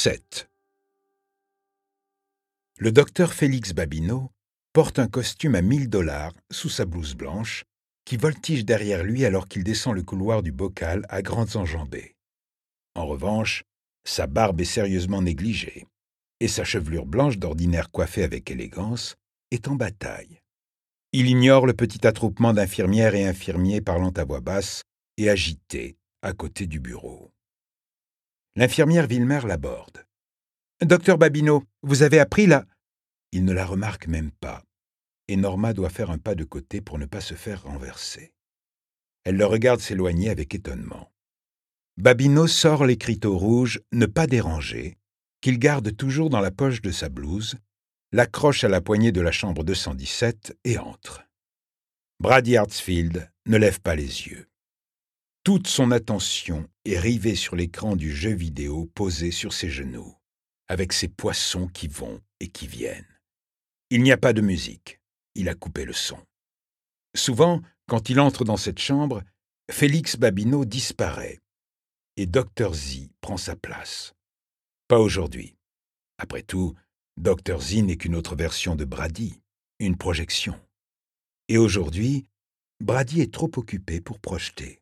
7. Le docteur Félix Babineau porte un costume à $1000 sous sa blouse blanche qui voltige derrière lui alors qu'il descend le couloir du bocal à grandes enjambées. En revanche, sa barbe est sérieusement négligée et sa chevelure blanche d'ordinaire coiffée avec élégance est en bataille. Il ignore le petit attroupement d'infirmières et infirmiers parlant à voix basse et agités à côté du bureau. L'infirmière Vilmer l'aborde. « Docteur Babineau, vous avez appris la... » Il ne la remarque même pas, et Norma doit faire un pas de côté pour ne pas se faire renverser. Elle le regarde s'éloigner avec étonnement. Babineau sort l'écriteau rouge « Ne pas déranger » qu'il garde toujours dans la poche de sa blouse, l'accroche à la poignée de la chambre 217 et entre. Brady Hartsfield ne lève pas les yeux. Toute son attention est rivée sur l'écran du jeu vidéo posé sur ses genoux, avec ses poissons qui vont et qui viennent. Il n'y a pas de musique. Il a coupé le son. Souvent, quand il entre dans cette chambre, Félix Babineau disparaît et Dr. Z prend sa place. Pas aujourd'hui. Après tout, Dr. Z n'est qu'une autre version de Brady, une projection. Et aujourd'hui, Brady est trop occupé pour projeter.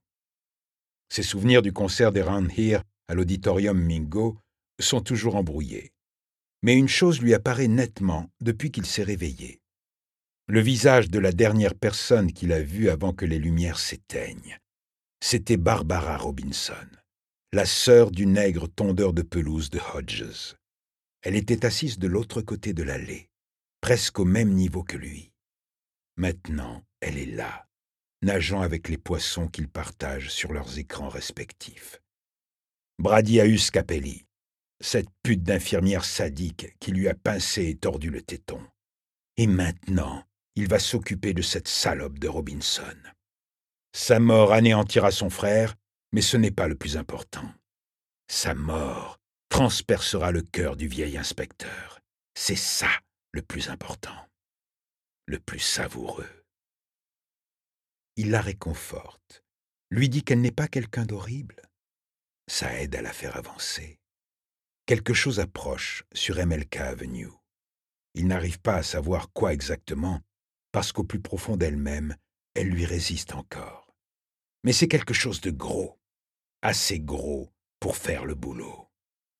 Ses souvenirs du concert des Round Here à l'auditorium Mingo sont toujours embrouillés. Mais une chose lui apparaît nettement depuis qu'il s'est réveillé. Le visage de la dernière personne qu'il a vue avant que les lumières s'éteignent. C'était Barbara Robinson, la sœur du nègre tondeur de pelouse de Hodges. Elle était assise de l'autre côté de l'allée, presque au même niveau que lui. Maintenant, elle est là, nageant avec les poissons qu'ils partagent sur leurs écrans respectifs. Brady a eu Scapelli, cette pute d'infirmière sadique qui lui a pincé et tordu le téton. Et maintenant, il va s'occuper de cette salope de Robinson. Sa mort anéantira son frère, mais ce n'est pas le plus important. Sa mort transpercera le cœur du vieil inspecteur. C'est ça le plus important, le plus savoureux. Il la réconforte, lui dit qu'elle n'est pas quelqu'un d'horrible. Ça aide à la faire avancer. Quelque chose approche sur MLK Avenue. Il n'arrive pas à savoir quoi exactement, parce qu'au plus profond d'elle-même, elle lui résiste encore. Mais c'est quelque chose de gros, assez gros pour faire le boulot.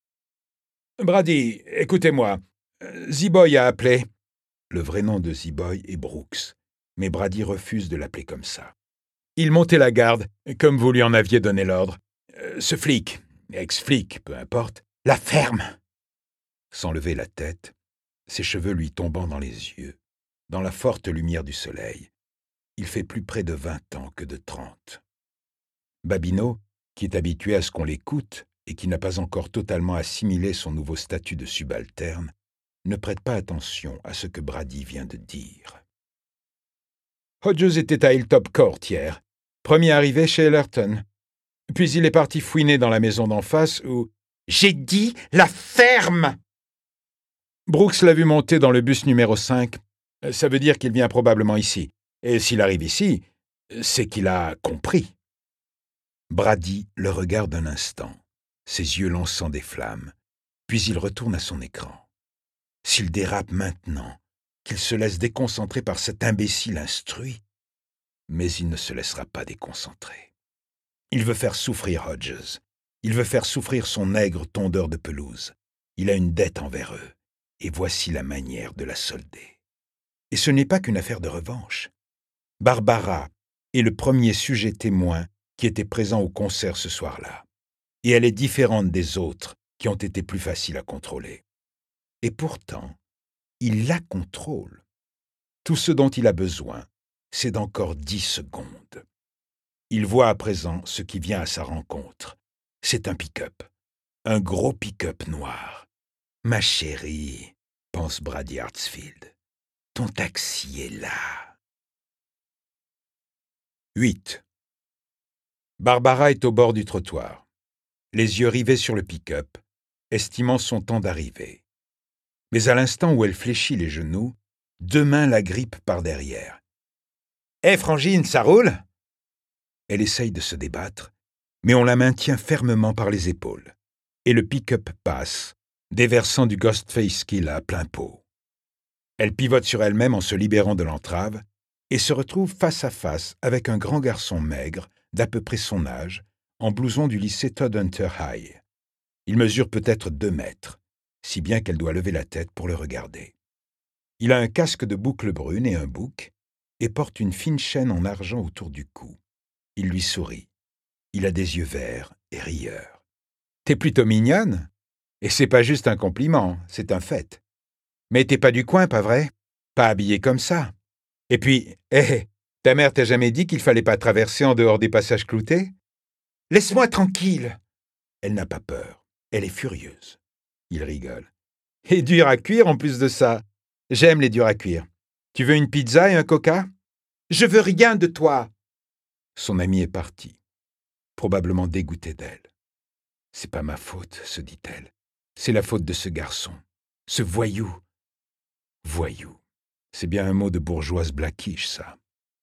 « Brady, écoutez-moi, Z-Boy a appelé. » Le vrai nom de Z-Boy est Brooks, mais Brady refuse de l'appeler comme ça. « Il montait la garde, comme vous lui en aviez donné l'ordre. Ce flic, ex-flic, peu importe, la ferme !» Sans lever la tête, ses cheveux lui tombant dans les yeux, dans la forte lumière du soleil, il fait plus près de 20 ans que de 30. Babineau, qui est habitué à ce qu'on l'écoute et qui n'a pas encore totalement assimilé son nouveau statut de subalterne, ne prête pas attention à ce que Brady vient de dire. Hodges était à Hilltop Court hier, premier arrivé chez Ellerton. Puis il est parti fouiner dans la maison d'en face où... J'ai dit la ferme! Brooks l'a vu monter dans le bus numéro 5. Ça veut dire qu'il vient probablement ici. Et s'il arrive ici, c'est qu'il a compris. Brady le regarde un instant, ses yeux lançant des flammes, puis il retourne à son écran. S'il dérape maintenant, qu'il se laisse déconcentrer par cet imbécile instruit, mais il ne se laissera pas déconcentrer. Il veut faire souffrir Hodges. Il veut faire souffrir son nègre tondeur de pelouse. Il a une dette envers eux, et voici la manière de la solder. Et ce n'est pas qu'une affaire de revanche. Barbara est le premier sujet témoin qui était présent au concert ce soir-là, et elle est différente des autres qui ont été plus faciles à contrôler. Et pourtant, il la contrôle. Tout ce dont il a besoin, c'est d'encore 10 secondes. Il voit à présent ce qui vient à sa rencontre. C'est un pick-up, un gros pick-up noir. « Ma chérie, » pense Brady Hartsfield, « ton taxi est là. » 8. Barbara est au bord du trottoir, les yeux rivés sur le pick-up, estimant son temps d'arrivée. Mais à l'instant où elle fléchit les genoux, 2 mains la grippent par derrière. « Hé, Frangine, ça roule ?» Elle essaye de se débattre, mais on la maintient fermement par les épaules, et le pick-up passe déversant du Ghostface Kill à plein pot. Elle pivote sur elle-même en se libérant de l'entrave et se retrouve face à face avec un grand garçon maigre, d'à peu près son âge, en blouson du lycée Todhunter High. Il mesure peut-être 2 mètres, si bien qu'elle doit lever la tête pour le regarder. Il a un casque de boucles brunes et un bouc, et porte une fine chaîne en argent autour du cou. Il lui sourit. Il a des yeux verts et rieurs. « T'es plutôt mignonne. Et c'est pas juste un compliment, c'est un fait. Mais t'es pas du coin, pas vrai? Pas habillée comme ça. Et puis, ta mère t'a jamais dit qu'il fallait pas traverser en dehors des passages cloutés? Laisse-moi tranquille. » Elle n'a pas peur. Elle est furieuse. Il rigole. « Et dur à cuire en plus de ça. J'aime les durs à cuire. Tu veux une pizza et un coca? » « Je veux rien de toi. » Son amie est partie, probablement dégoûtée d'elle. « C'est pas ma faute, se dit-elle. C'est la faute de ce garçon, ce voyou. Voyou. C'est bien un mot de bourgeoise blackish, ça. »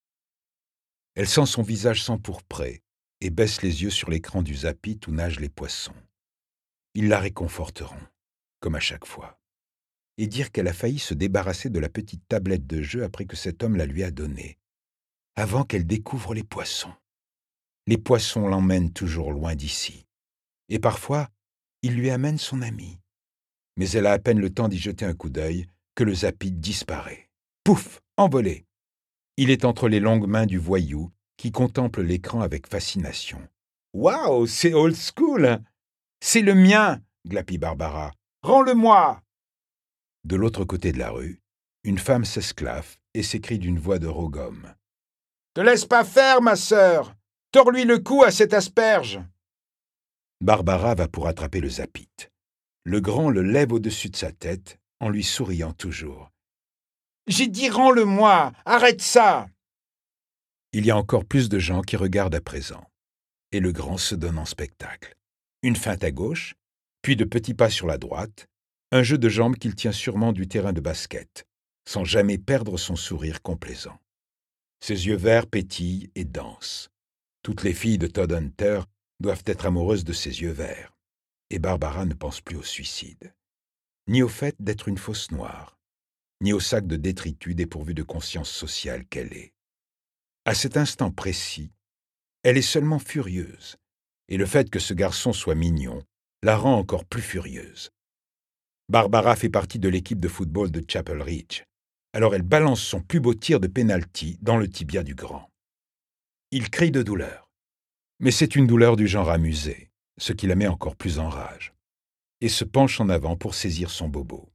Elle sent son visage s'empourprer et baisse les yeux sur l'écran du Zapit où nagent les poissons. Ils la réconforteront, comme à chaque fois, et dire qu'elle a failli se débarrasser de la petite tablette de jeu après que cet homme la lui a donnée, avant qu'elle découvre les poissons. Les poissons l'emmènent toujours loin d'ici. Et parfois, il lui amène son ami. Mais elle a à peine le temps d'y jeter un coup d'œil que le Zapit disparaît. Pouf, envolé. Il est entre les longues mains du voyou qui contemple l'écran avec fascination. « Waouh, c'est old school! C'est le mien, glapit Barbara. Rends-le-moi! » De l'autre côté de la rue, une femme s'esclaffe et s'écrie d'une voix de rogome. « Te laisse pas faire, ma sœur! Tords-lui le cou à cette asperge! » Barbara va pour attraper le Zapit. Le grand le lève au-dessus de sa tête, en lui souriant toujours. « J'ai dit rends-le-moi! Arrête ça !» Il y a encore plus de gens qui regardent à présent. Et le grand se donne en spectacle. Une feinte à gauche, puis de petits pas sur la droite, un jeu de jambes qu'il tient sûrement du terrain de basket, sans jamais perdre son sourire complaisant. Ses yeux verts pétillent et dansent. Toutes les filles de Todhunter doivent être amoureuses de ses yeux verts. Et Barbara ne pense plus au suicide, ni au fait d'être une fausse noire, ni au sac de détritus dépourvu de conscience sociale qu'elle est. À cet instant précis, elle est seulement furieuse, et le fait que ce garçon soit mignon la rend encore plus furieuse. Barbara fait partie de l'équipe de football de Chapel Ridge, alors elle balance son plus beau tir de pénalty dans le tibia du grand. Il crie de douleur, mais c'est une douleur du genre amusé, ce qui la met encore plus en rage, et se penche en avant pour saisir son bobo.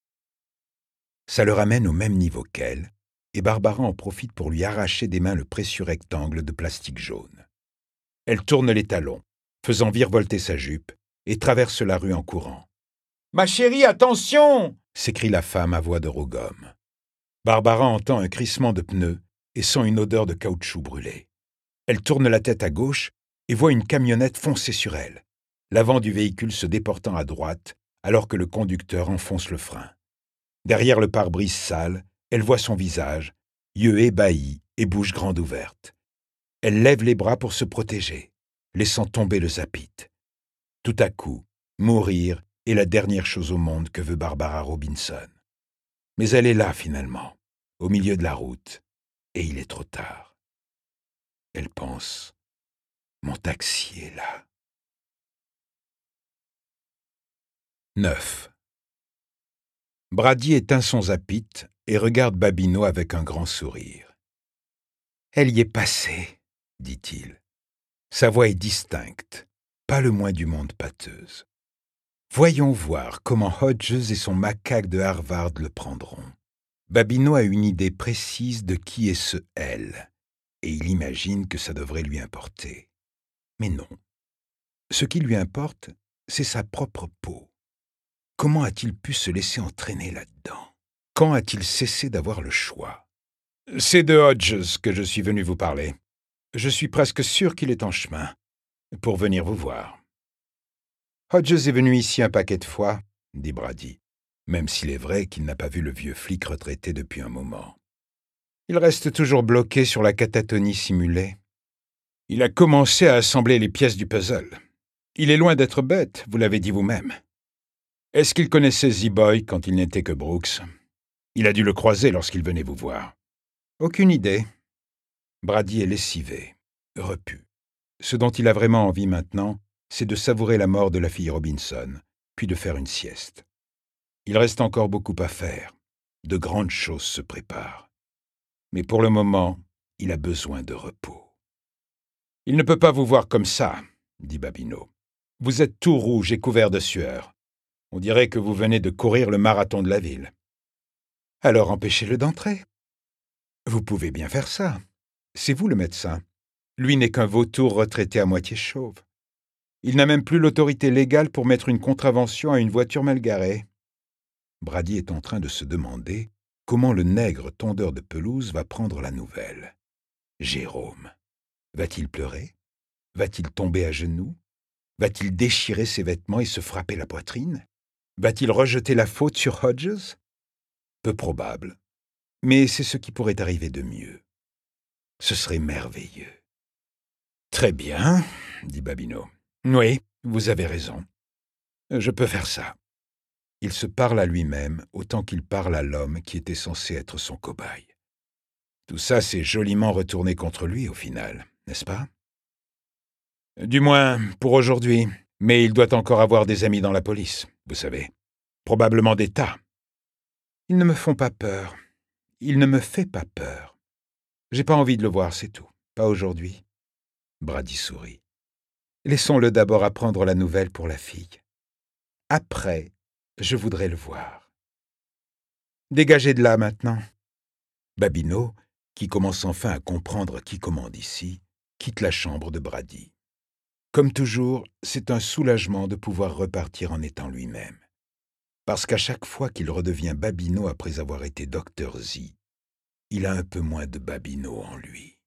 Ça le ramène au même niveau qu'elle, et Barbara en profite pour lui arracher des mains le précieux rectangle de plastique jaune. Elle tourne les talons, faisant virevolter sa jupe, et traverse la rue en courant. « Ma chérie, attention !» s'écrie la femme à voix de rogome. Barbara entend un crissement de pneus et sent une odeur de caoutchouc brûlé. Elle tourne la tête à gauche et voit une camionnette foncer sur elle, l'avant du véhicule se déportant à droite alors que le conducteur enfonce le frein. Derrière le pare-brise sale, elle voit son visage, yeux ébahis et bouche grande ouverte. Elle lève les bras pour se protéger, laissant tomber le Zapit. Tout à coup, mourir est la dernière chose au monde que veut Barbara Robinson. Mais elle est là, finalement, au milieu de la route, et il est trop tard. Elle pense, mon taxi est là. 9. Brady éteint son Zapit et regarde Babineau avec un grand sourire. « Elle y est passée, dit-il. Sa voix est distincte, pas le moins du monde pâteuse. Voyons voir comment Hodges et son macaque de Harvard le prendront. » Babineau a une idée précise de qui est ce « elle », et il imagine que ça devrait lui importer. Mais non. Ce qui lui importe, c'est sa propre peau. Comment a-t-il pu se laisser entraîner là-dedans? Quand a-t-il cessé d'avoir le choix? « C'est de Hodges que je suis venu vous parler. Je suis presque sûr qu'il est en chemin, pour venir vous voir. » « Hodges est venu ici un paquet de fois, » dit Brady, même s'il est vrai qu'il n'a pas vu le vieux flic retraité depuis un moment. Il reste toujours bloqué sur la catatonie simulée. Il a commencé à assembler les pièces du puzzle. Il est loin d'être bête, vous l'avez dit vous-même. Est-ce qu'il connaissait Z-Boy quand il n'était que Brooks? Il a dû le croiser lorsqu'il venait vous voir. Aucune idée. Brady est lessivé, repu. Ce dont il a vraiment envie maintenant, c'est de savourer la mort de la fille Robinson, puis de faire une sieste. Il reste encore beaucoup à faire. De grandes choses se préparent. Mais pour le moment, il a besoin de repos. « Il ne peut pas vous voir comme ça, » dit Babineau. « Vous êtes tout rouge et couvert de sueur. On dirait que vous venez de courir le marathon de la ville. »« Alors empêchez-le d'entrer. »« Vous pouvez bien faire ça. C'est vous le médecin. Lui n'est qu'un vautour retraité à moitié chauve. Il n'a même plus l'autorité légale pour mettre une contravention à une voiture mal garée. » Brady est en train de se demander comment le nègre tondeur de pelouse va prendre la nouvelle. Jérôme. Va-t-il pleurer? Va-t-il tomber à genoux? Va-t-il déchirer ses vêtements et se frapper la poitrine? Va-t-il rejeter la faute sur Hodges? Peu probable. Mais c'est ce qui pourrait arriver de mieux. Ce serait merveilleux. Très bien, dit Babineau. Oui, vous avez raison. Je peux faire ça. Il se parle à lui-même autant qu'il parle à l'homme qui était censé être son cobaye. Tout ça s'est joliment retourné contre lui au final, n'est-ce pas? Du moins, pour aujourd'hui. Mais il doit encore avoir des amis dans la police, vous savez. Probablement des tas. Ils ne me font pas peur. Il ne me fait pas peur. J'ai pas envie de le voir, c'est tout. Pas aujourd'hui. Brady sourit. Laissons-le d'abord apprendre la nouvelle pour la fille. Après, je voudrais le voir. Dégagez de là maintenant. Babineau, qui commence enfin à comprendre qui commande ici, quitte la chambre de Brady. Comme toujours, c'est un soulagement de pouvoir repartir en étant lui-même. Parce qu'à chaque fois qu'il redevient Babineau après avoir été Dr. Z, il a un peu moins de Babineau en lui.